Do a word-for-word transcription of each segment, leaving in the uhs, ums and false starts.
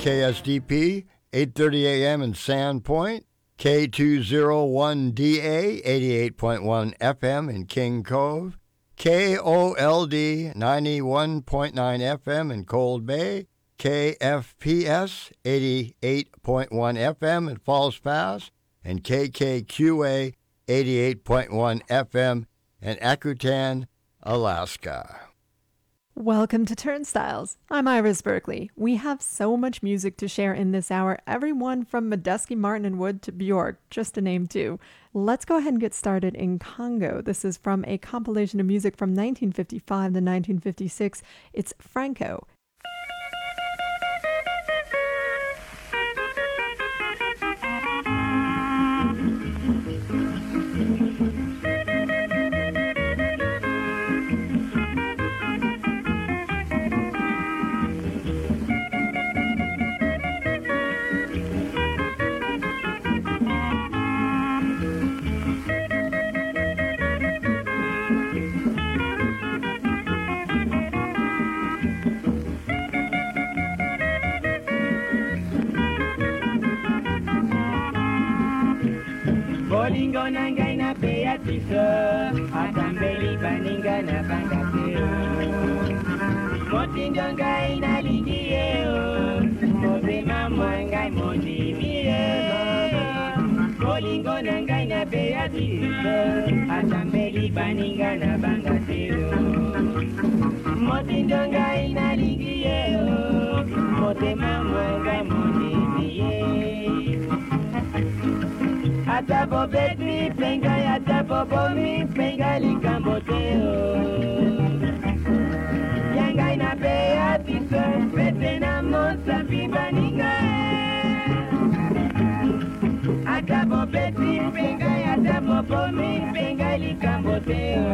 K S D P, eight thirty a.m. in Sandpoint, K two oh one D A, eighty-eight point one F M in King Cove, K O L D, ninety-one point nine F M in Cold Bay, K F P S, eighty-eight point one F M in Falls Pass, and K K Q A, eighty-eight point one F M in Akutan, Alaska. Welcome to Turnstiles. I'm Iris Berkeley. We have so much music to share in this hour, everyone from Medeski, Martin and Wood to Bjork, just to name two. Let's go ahead and get started in Congo. This is from a compilation of music from nineteen fifty-five to nineteen fifty-six. It's Franco. Bolingo nanga na Beatrice, atambeli baninga na bangateo. Motindo ngai na lingieo, mobema mwangai monimie. Bolingo nanga na Beatrice, atambeli baninga na bangateo. Motindo ngai na lingieo, mobema mwangai monimie. Atabo bet mi penga atabo bo mi penga likamboteo. Yanga ina bea tiso pete na mosa bibaninga. Atabo bet mi penga atabo bo mi penga likamboteo.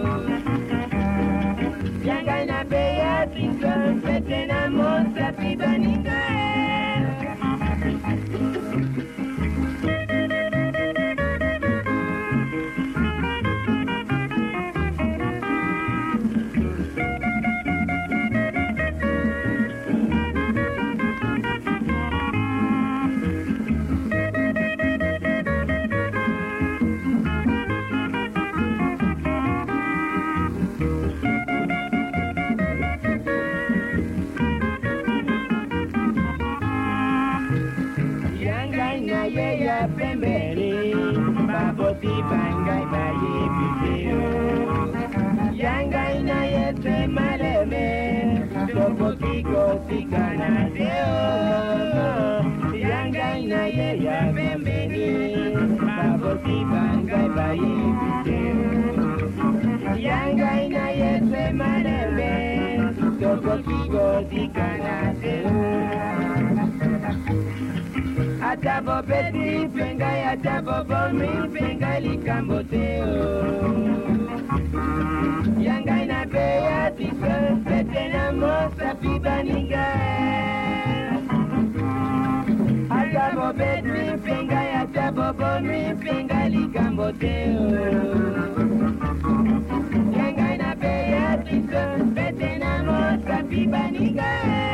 Yanga ina bea tiso pete na mosa bibaninga. Pembele, baboti bangai bayi biteo. Yanga ina yete maleme, topoti gosi kanadeo. Yanga ina yeya pembele, baboti bangai bayi biteo. Yanga ina yete maleme, topoti gosi kanadeo. Atabo beti pengai atabo bomi pengai likamboteo. Yanga ina beya tiso pete na mosa bibaninga. Atabo beti pengai atabo bomi pengai likamboteo. Yanga ina beya tiso pete na mosa bibaninga.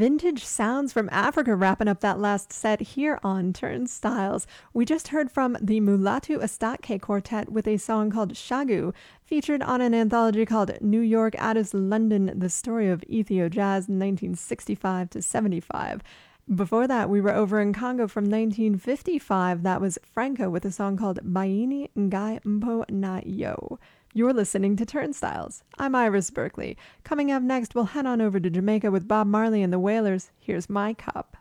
vintage sounds from Africa wrapping up that last set here on Turnstiles. We just heard from the Mulatu Astatke Quartet with a song called Shagu, featured on an anthology called New York, Addis, London, The Story of Ethio Jazz nineteen sixty-five to seventy-five. Before that, we were over in Congo from nineteen fifty-five. That was Franco with a song called Baini Ngai Mpo Na Yo. You're listening to Turnstiles. I'm Iris Berkeley. Coming up next, we'll head on over to Jamaica with Bob Marley and the Wailers. Here's My Cup.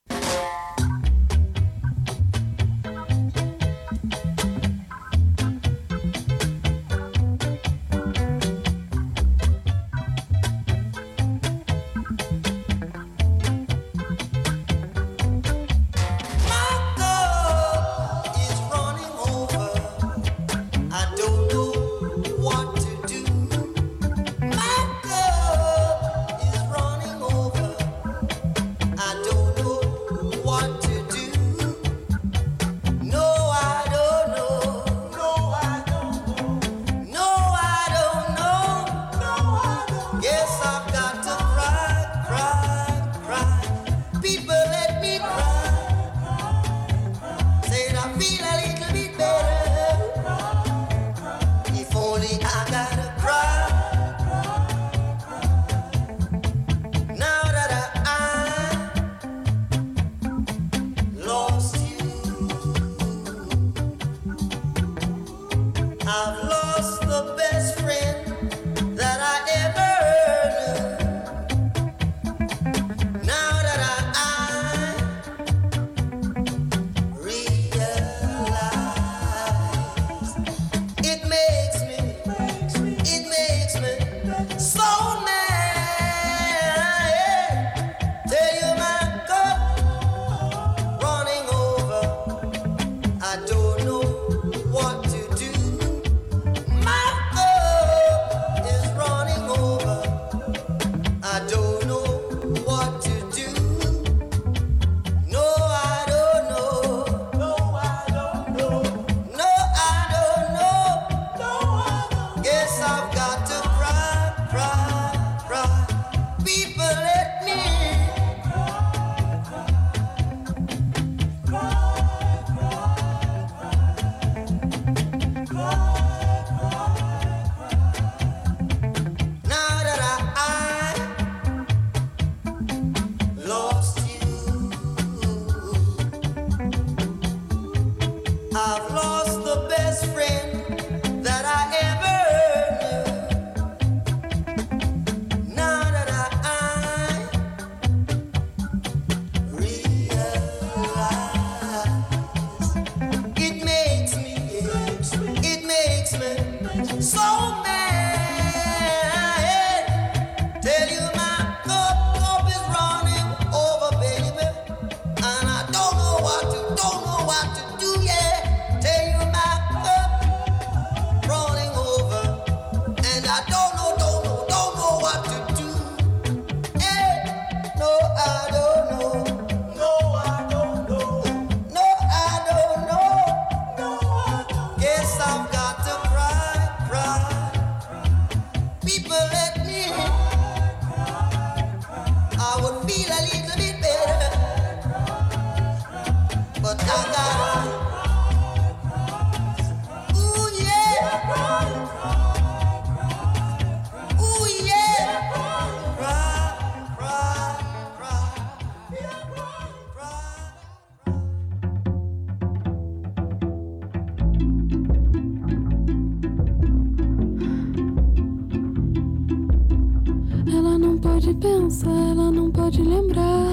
Pensa, ela não pode lembrar,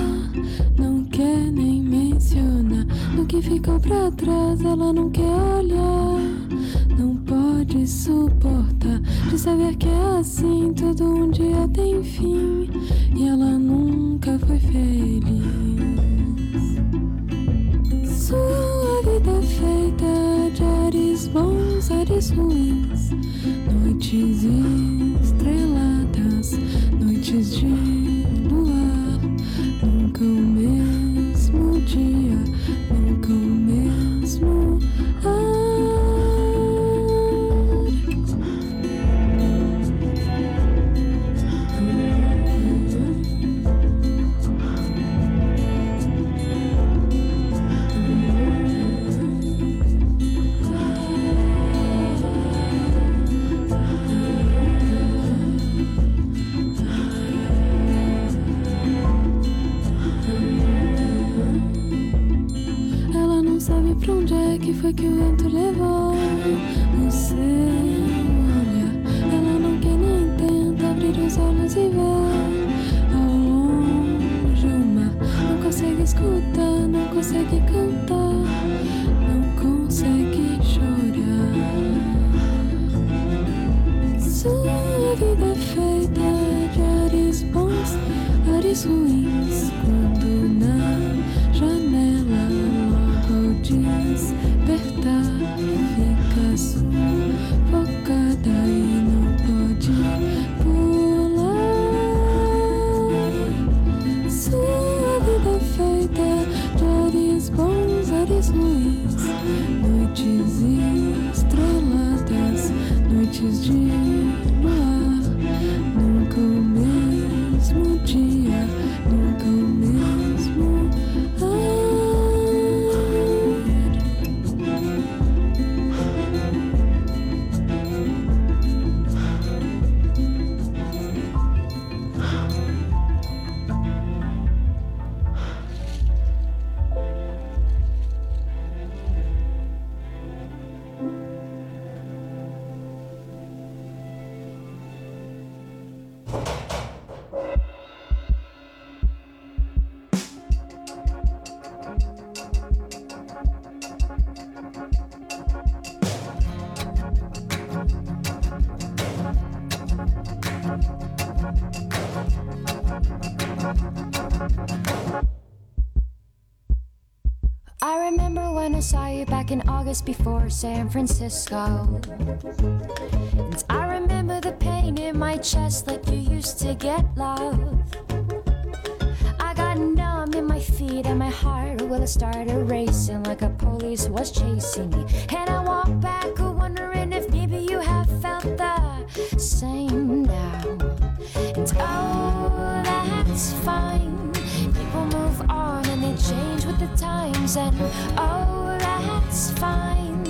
não quer nem mencionar. No que ficou pra trás, ela não quer olhar, não pode suportar de saber que é assim, tudo um dia tem fim e ela nunca foi feliz. Sua vida é feita de ares bons, ares ruins, noites estreladas, noites de luar, nunca o mesmo dia, nunca o mesmo ar. hora que o vento levou o seu olhar. Ela não quer nem tenta abrir os olhos e ver ao longe o mar. Não consegue escutar, não consegue cantar, não consegue chorar. Sua vida é feita de ares bons, ares ruins. Quando na janela logo ao despertar fica sufocada e não pode pular. Sua vida é feita de ares bons, ares ruins. Noites estreladas, noites de luar. Nunca o mesmo dia, nunca o mesmo ar. I remember when I saw you back in August before San Francisco. And I remember the pain in my chest like you used to get love. I got numb in my feet and my heart, well, it started racing like a police was chasing me. And I walked back wondering if maybe you have felt the same now. And oh, that's fine. People move on and they change with the times. And oh, that's fine.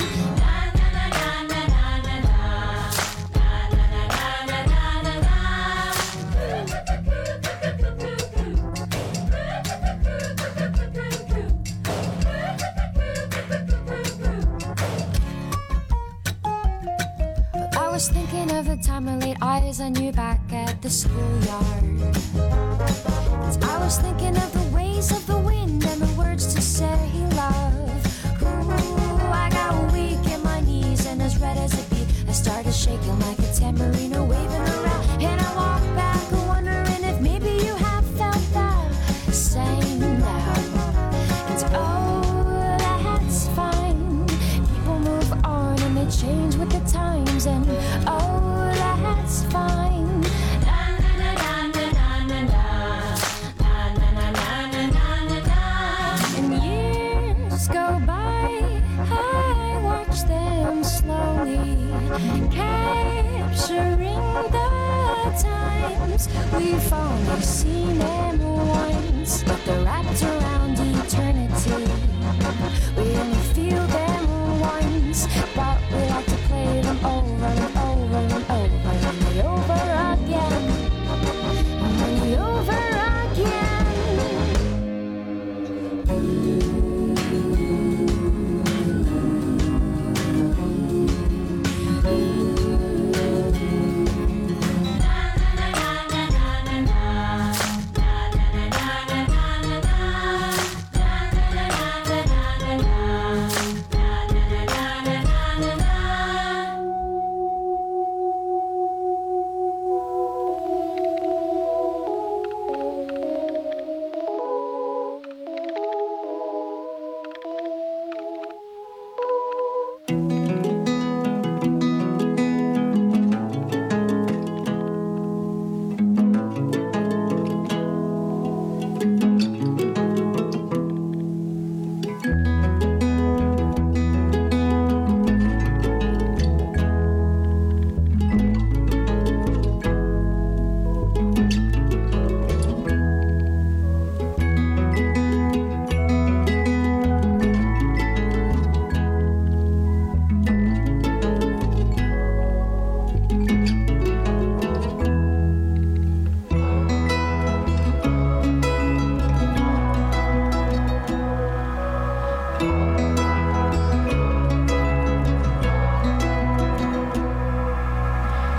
I was thinking of the time I laid eyes on you back at the schoolyard. I was thinking of the ways of the wind and the words to say love. Ooh, I got weak in my knees and as red as a beet, I started shaking like a tambourine waving around. And I walked back wondering if maybe you have felt that same now. And oh, that's fine. People move on and they change with the times. And oh, that's fine. Capturing the times we've only seen them once, but they're wrapped around eternity. We only feel them once, but we like to play them over and over and over and over again, and over again.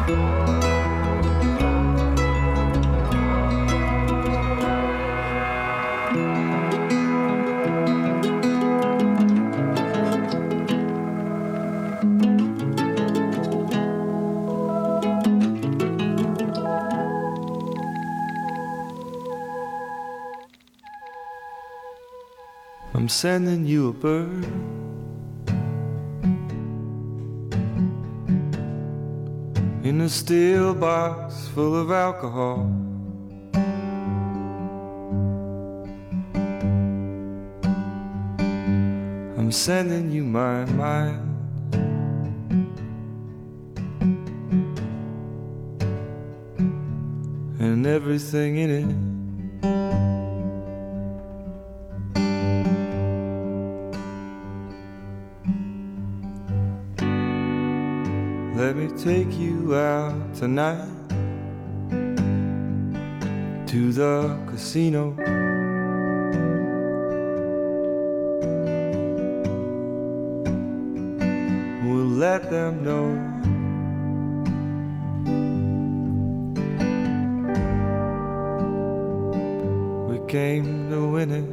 I'm sending you a bird in a steel box full of alcohol. I'm sending you my mind and everything in it. Let me take you out tonight to the casino. We'll let them know we came to win it.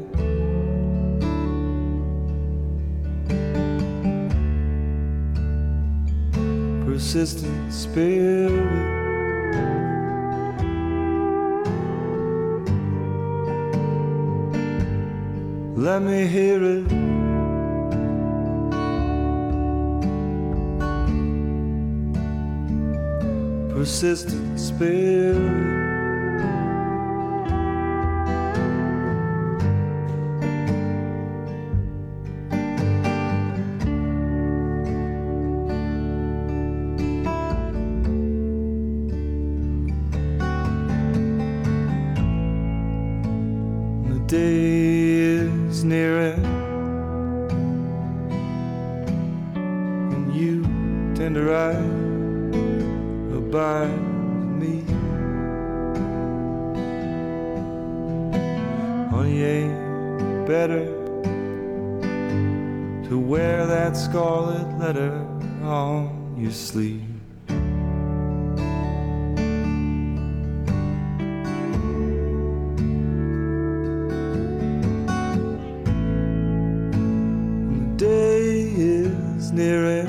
Persistent spirit, let me hear it. Persistent spirit, day is nearing and you tender-eyed abide with me. Honey, ain't better to wear that scarlet letter on your sleeve. Nearing,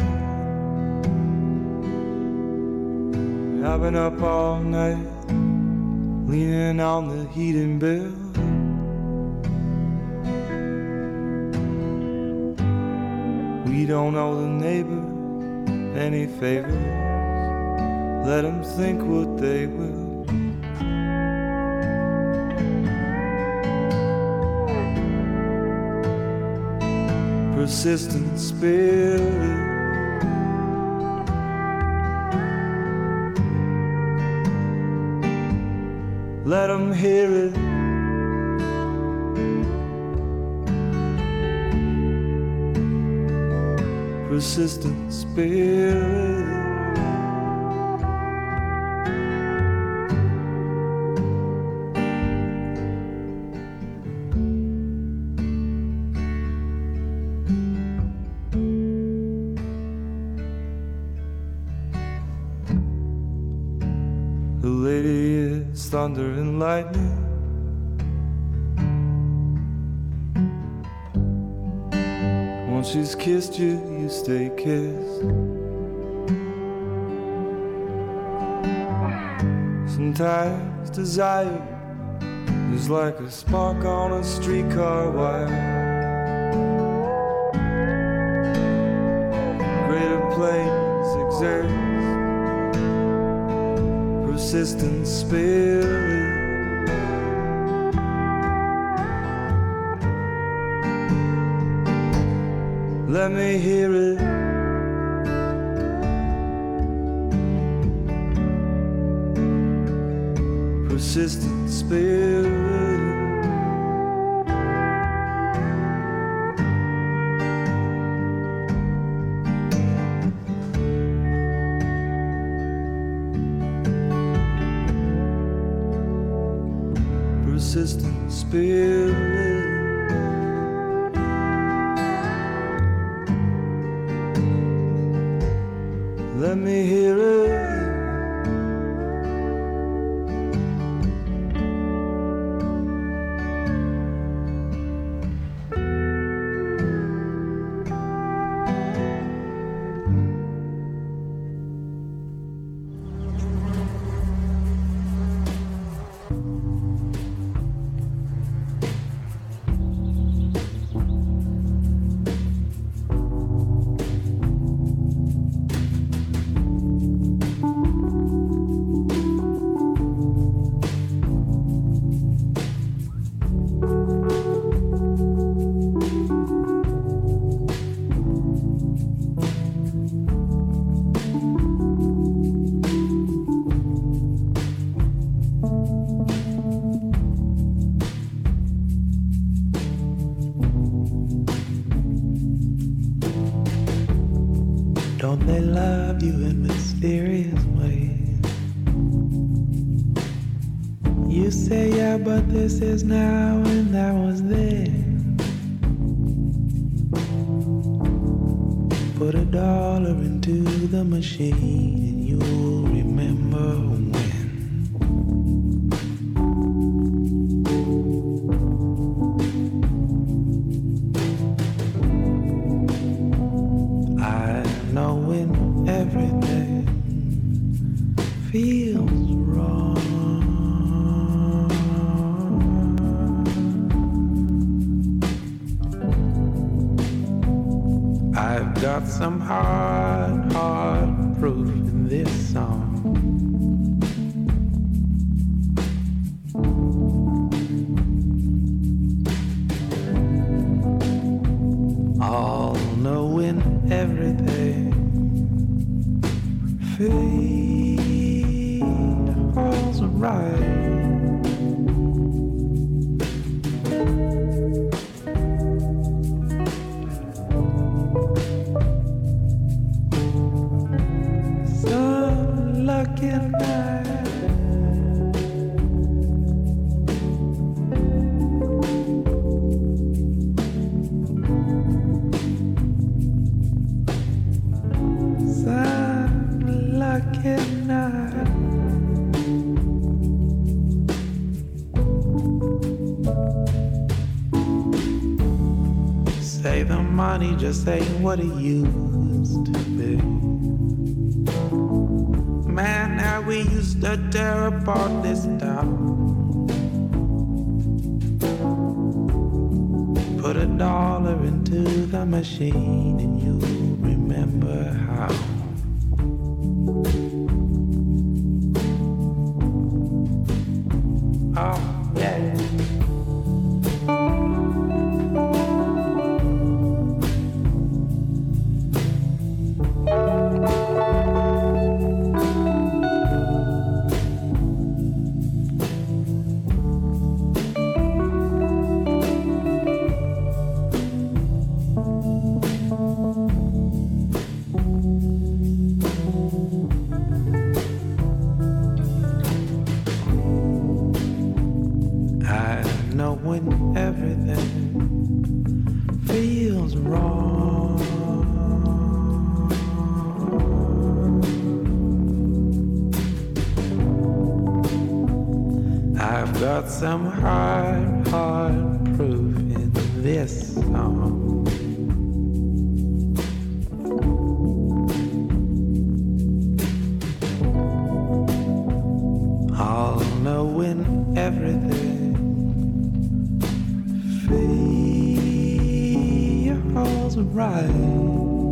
I've been up all night, leaning on the heating bill. We don't owe the neighbor any favors, let them think what they will. Persistent spirit, let them hear it. Persistent spirit, the lady is thunder and lightning. Once she's kissed you, you stay kissed. Sometimes desire is like a spark on a streetcar wire. Greater planes exert persistent spirit. Let me hear it. Persistent spirit. Persistent spirit. Let me hear it. Don't they love you in mysterious ways? You say yeah, but this is now and that was then. Put a dollar into the machine and you'll remember when. I know when everything feels wrong. I've got some hard, hard proof in this song. All knowing everything feels right. Some lucky night. Some lucky night. Say the money just ain't what it used to be. Man, how we used to tear apart this town. Put a dollar into the machine and you'll remember how. Oh, yeah. I know when everything feels wrong. I've got some hard, hard proof in this song. All knowing everything feels right.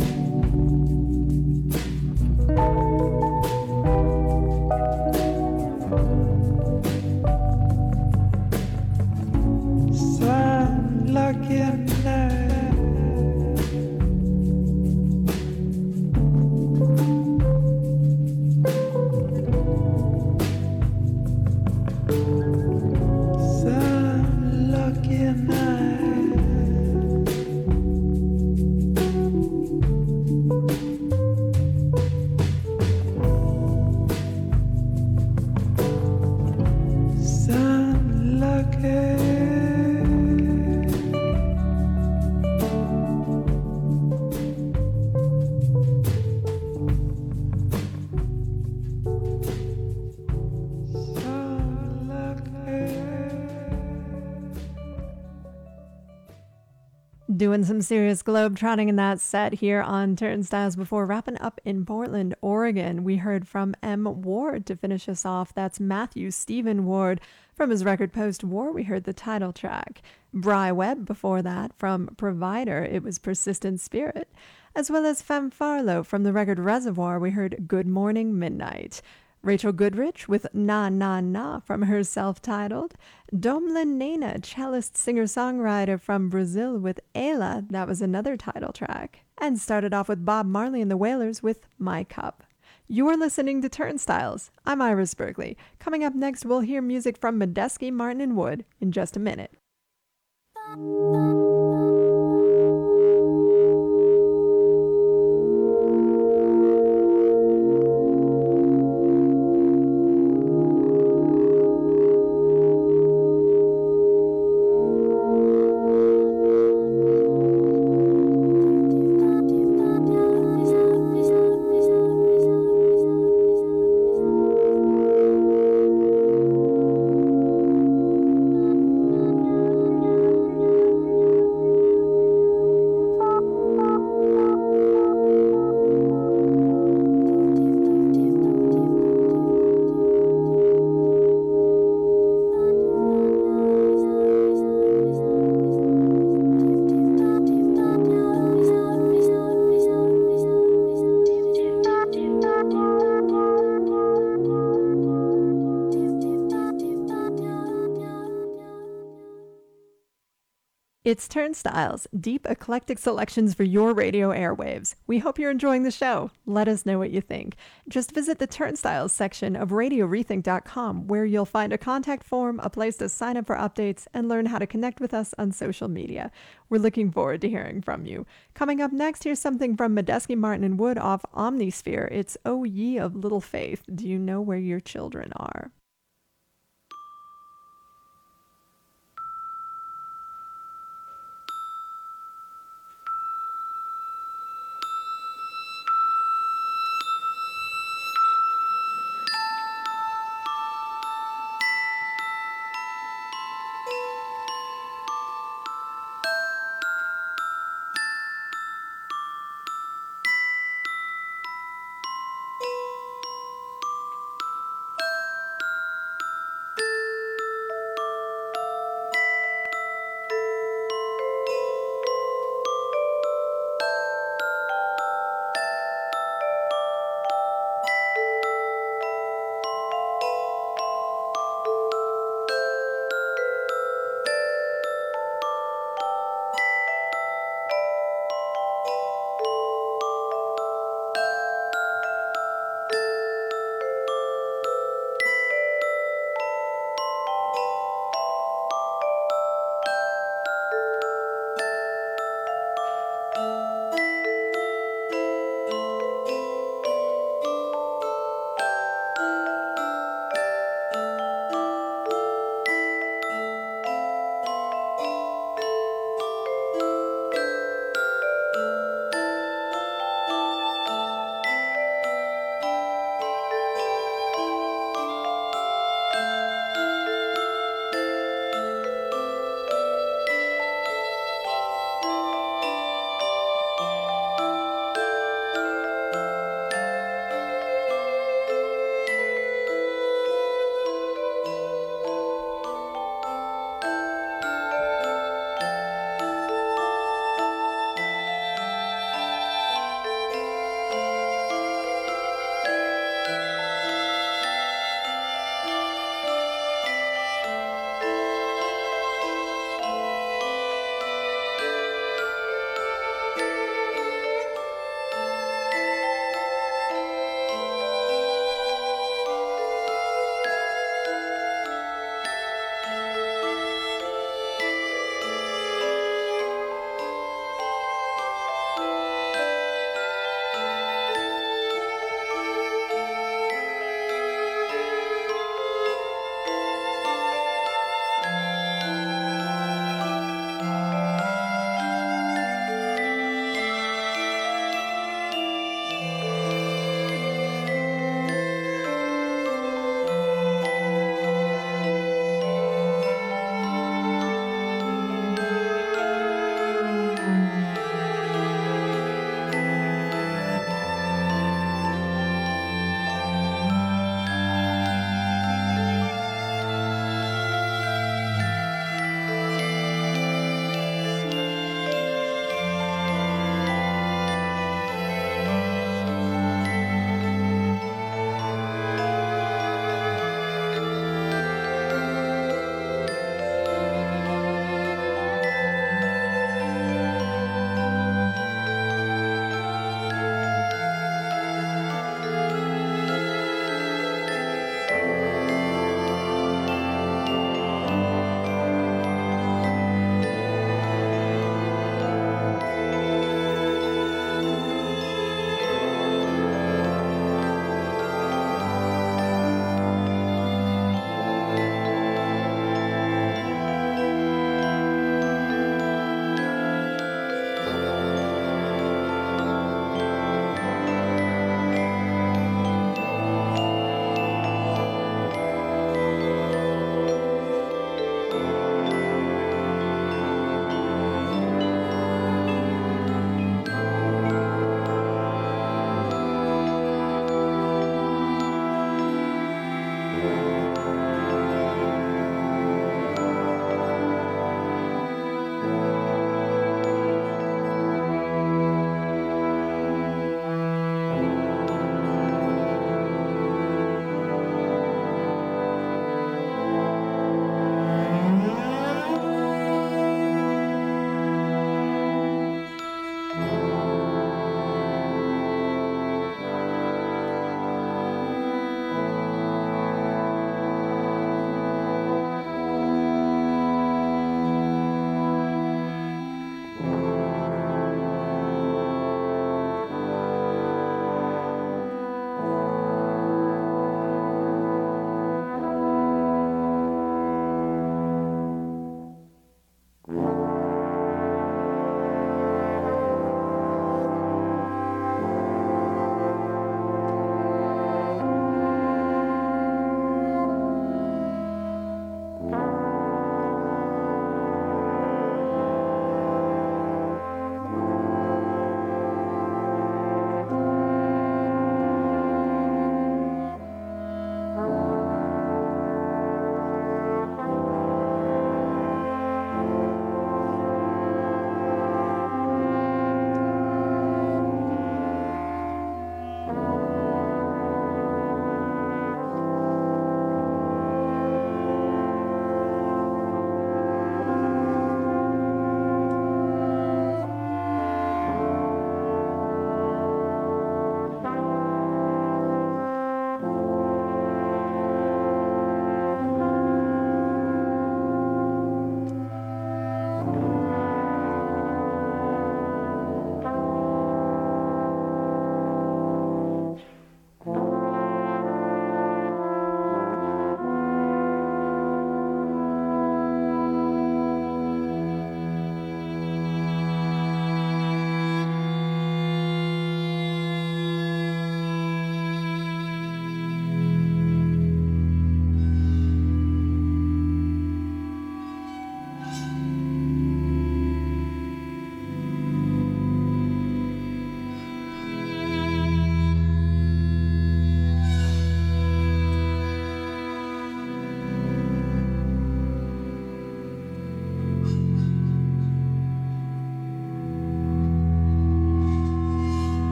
Some lucky night. Some lucky night. Some lucky. Some lucky. Doing some serious globe-trotting in that set here on Turnstiles before wrapping up in Portland, Oregon. We heard from M. Ward to finish us off. That's Matthew Stephen Ward. From his record Post-War, we heard the title track. Bry Webb before that from Provider, it was Persistent Spirit. As well as Femme Farlow from the record Reservoir, we heard Good Morning Midnight. Rachel Goodrich with Na Na Na from her self-titled. Domlin Nena, cellist singer-songwriter from Brazil with Ela, that was another title track. And started off with Bob Marley and the Wailers with My Cup. You are listening to Turnstiles. I'm Iris Berkeley. Coming up next, we'll hear music from Medeski, Martin and Wood in just a minute. It's Turnstiles, deep eclectic selections for your radio airwaves. We hope you're enjoying the show. Let us know what you think. Just visit the Turnstiles section of radio rethink dot com, where you'll find a contact form, a place to sign up for updates, and learn how to connect with us on social media. We're looking forward to hearing from you. Coming up next, here's something from Medeski Martin and Wood off Omnisphere. It's O Ye of Little Faith. Do you know where your children are?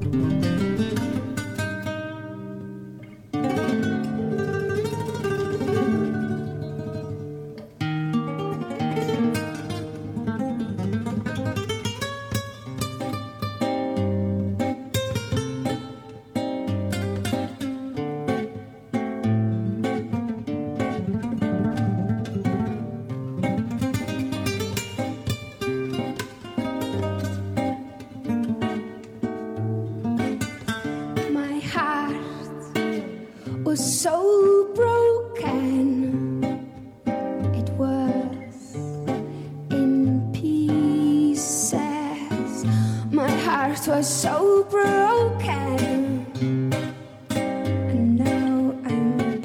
So broken, it was in pieces. My heart was so broken, and now I'm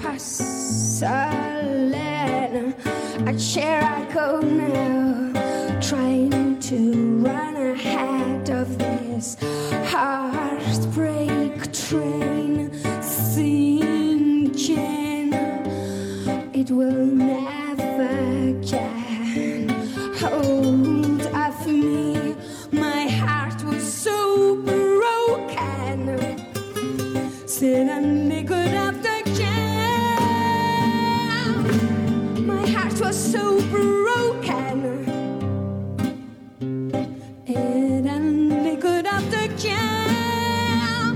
porcelain. A chair I go now, trying to run ahead of this heartbreak train. It will never get hold of me. My heart was so broken, sitting naked up the jam. My heart was so broken, sitting naked up the jam.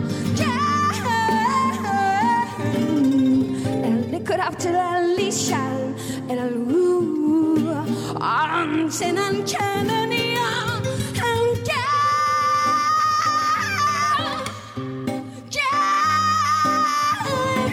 Jam, naked up to the and I'll rule on sin and Kennedy and jam, jam.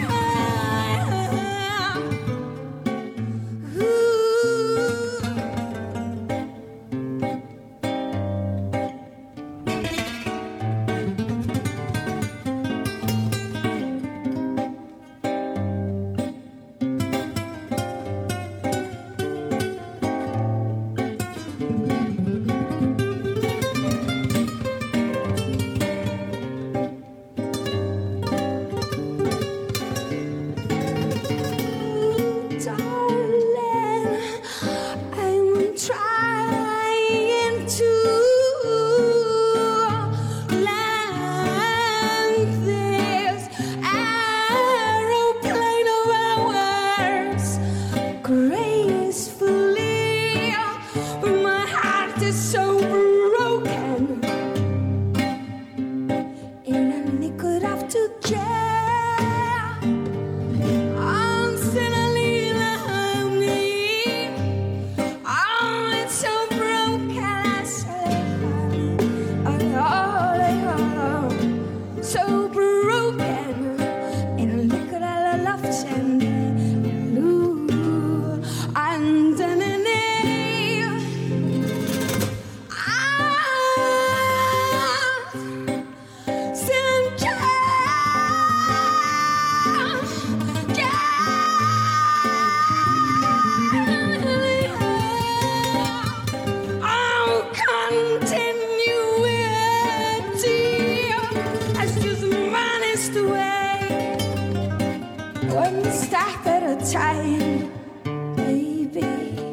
time, baby.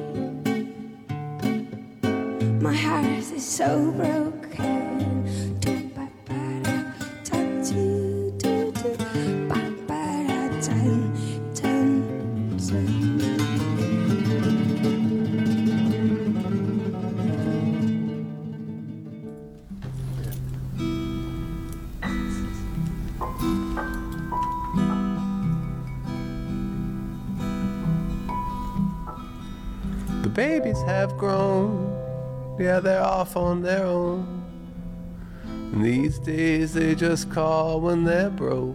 My heart is so broken. Babies have grown, yeah, they're off on their own. And these days they just call when they're broke.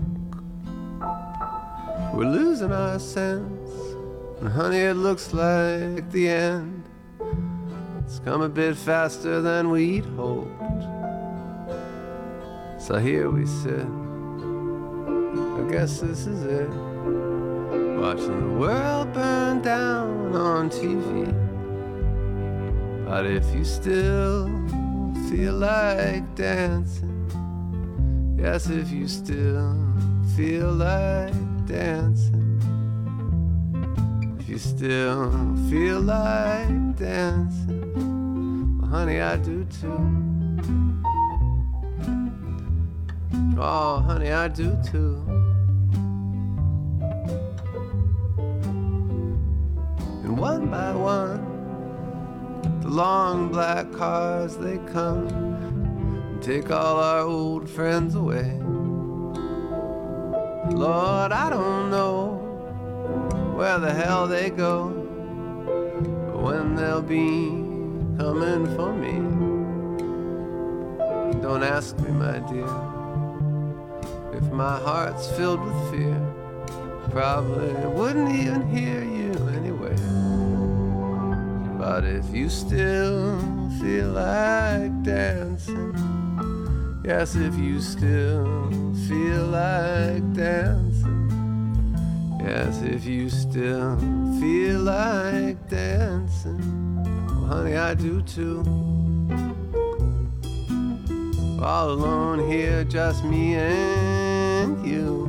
We're losing our sense, and honey, it looks like the end. It's come a bit faster than we'd hoped. So here we sit, I guess this is it, watching the world burn down on T V. But if you still feel like dancing, yes, if you still feel like dancing, if you still feel like dancing, well, honey, I do too. Oh, honey, I do too. And one by one, the long black cars, they come and take all our old friends away. Lord, I don't know where the hell they go, but when they'll be coming for me. Don't ask me, my dear, if my heart's filled with fear. Probably wouldn't even hear you anyway. But if you still feel like dancing, yes, if you still feel like dancing, yes, if you still feel like dancing, well, honey, I do too. All alone here, just me and you.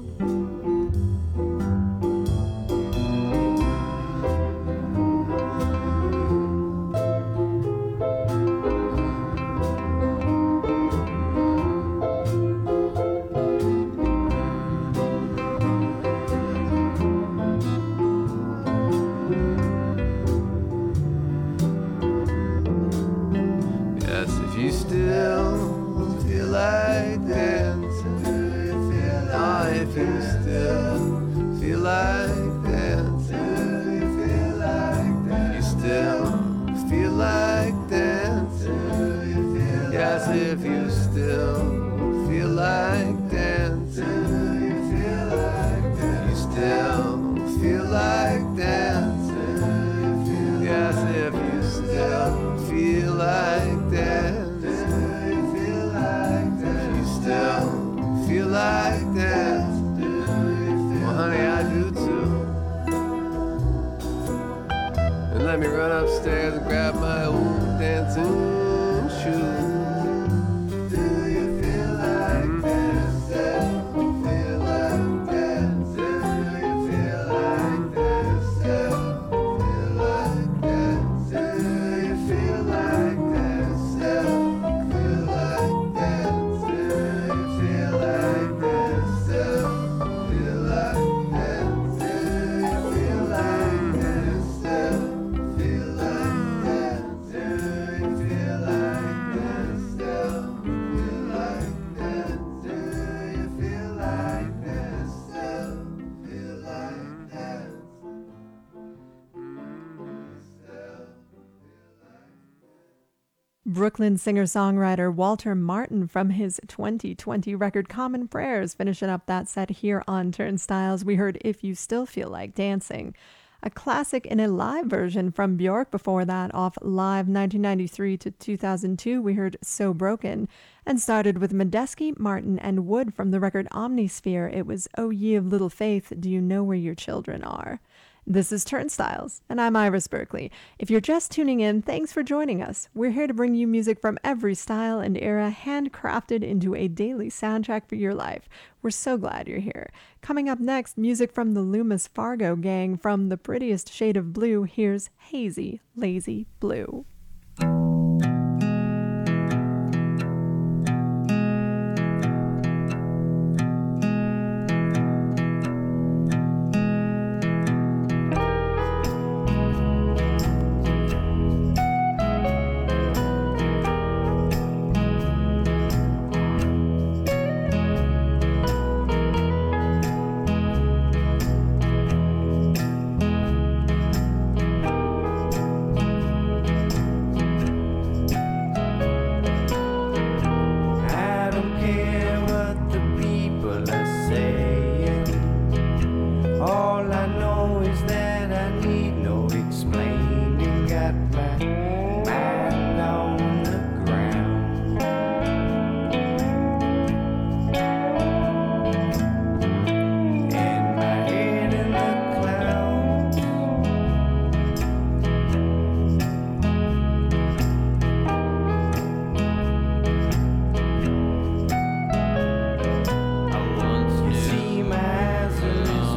Brooklyn singer-songwriter Walter Martin from his twenty twenty record Common Prayers, finishing up that set here on Turnstiles. We heard If You Still Feel Like Dancing, a classic in a live version from Bjork. Before that, off Live nineteen ninety-three to two thousand two, we heard So Broken, and started with Medeski, Martin, and Wood from the record Omnisphere. It was Oh Ye of Little Faith, Do You Know Where Your Children Are? This is Turnstiles, and I'm Iris Berkeley. If you're just tuning in, thanks for joining us. We're here to bring you music from every style and era, handcrafted into a daily soundtrack for your life. We're so glad you're here. Coming up next, music from the Loomis Fargo gang. From The Prettiest Shade of Blue, here's Hazy, Lazy Blue.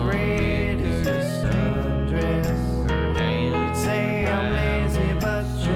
But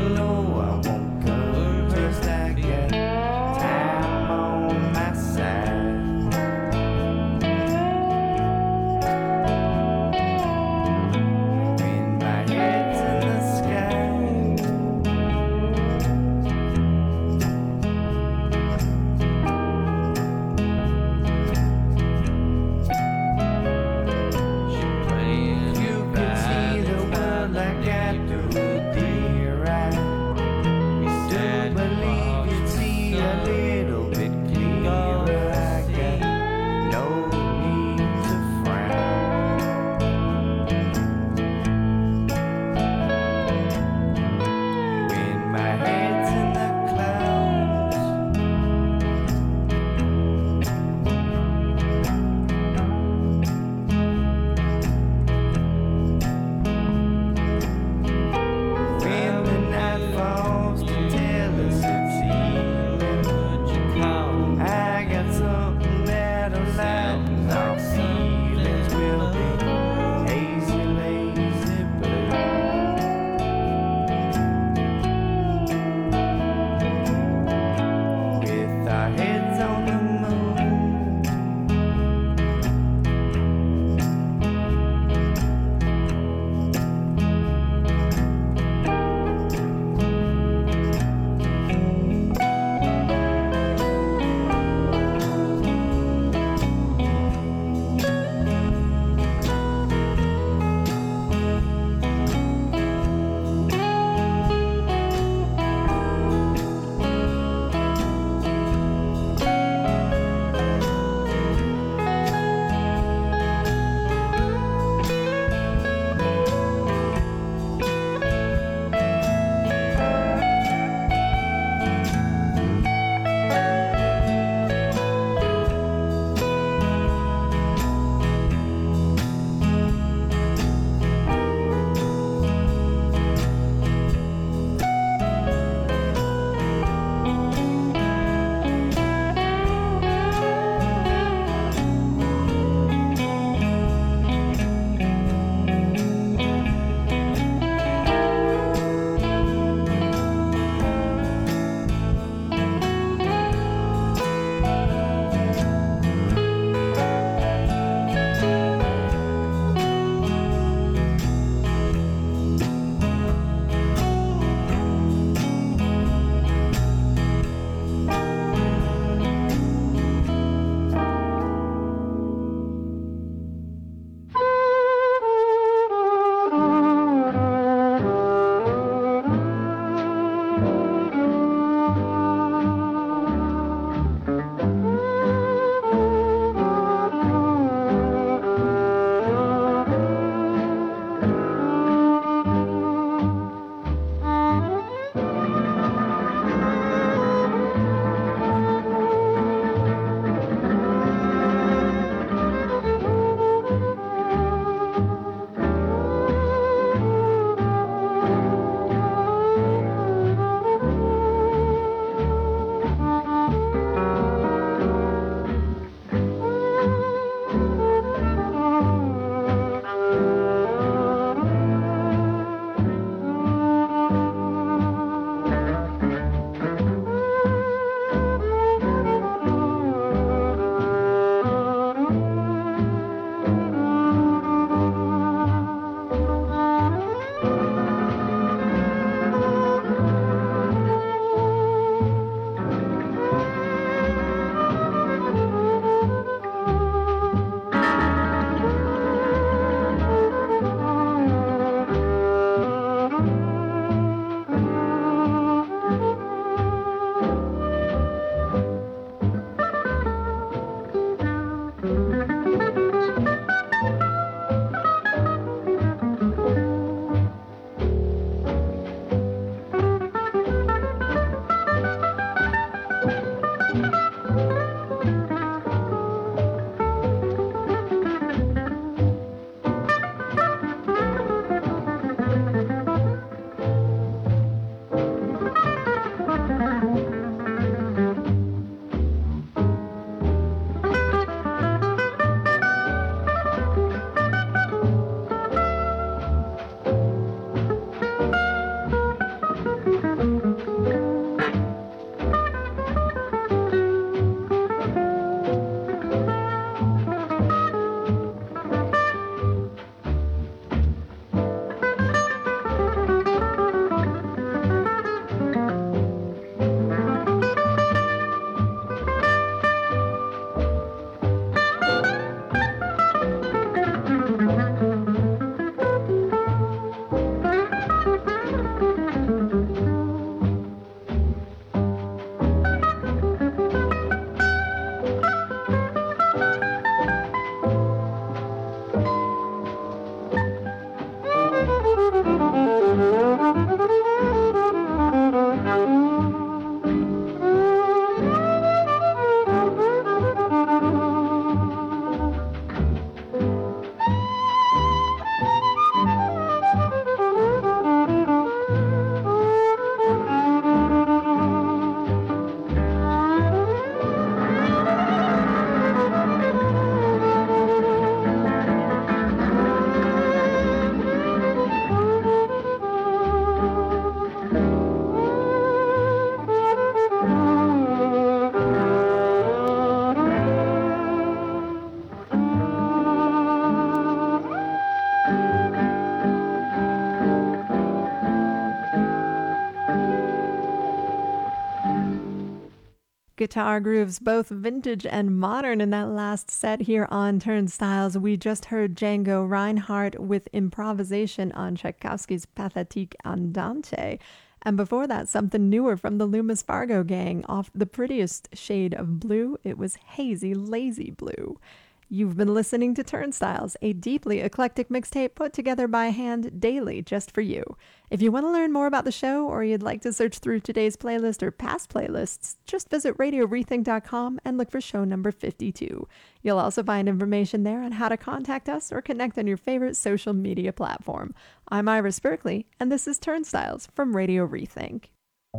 guitar grooves, both vintage and modern, in that last set here on Turnstiles. We just heard Django Reinhardt with improvisation on Tchaikovsky's Pathétique Andante. And before that, something newer from the Loomis Fargo gang, off the prettiest shade of blue. It was Hazy Lazy Blue. You've been listening to Turnstiles, a deeply eclectic mixtape put together by hand daily just for you. If you want to learn more about the show, or you'd like to search through today's playlist or past playlists, just visit radio rethink dot com and look for show number fifty-two. You'll also find information there on how to contact us or connect on your favorite social media platform. I'm Iris Berkeley, and this is Turnstiles from Radio Rethink.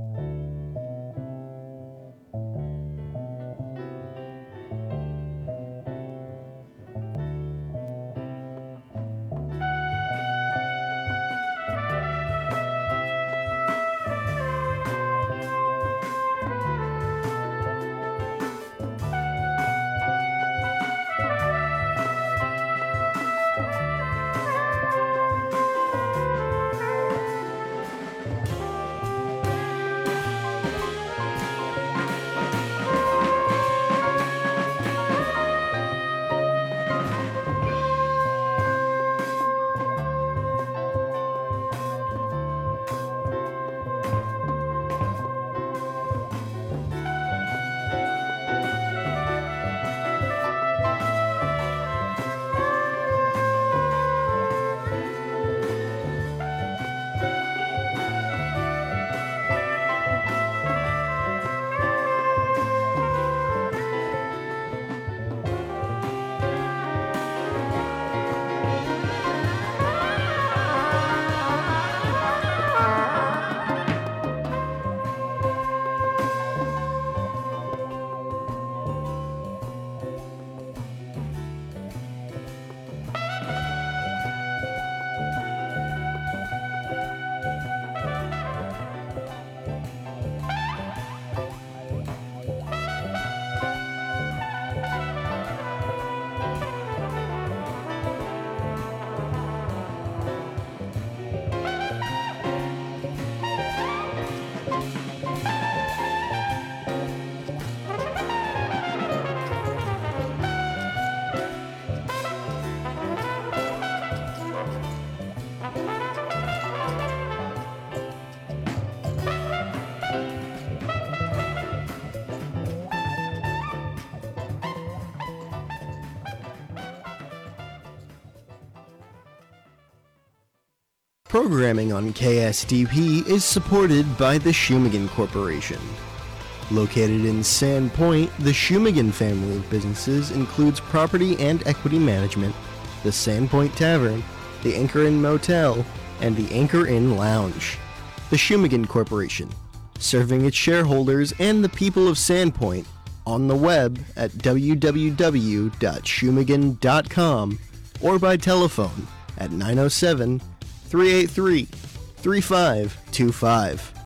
Programming on K S D P is supported by the Shumagan Corporation. Located in Sand Point, the Shumagan family of businesses includes property and equity management, the Sand Point Tavern, the Anchor Inn Motel, and the Anchor Inn Lounge. The Shumagan Corporation, serving its shareholders and the people of Sand Point on the web at w w w dot shumagan dot com or by telephone at nine oh seven, three eight three, three five two five.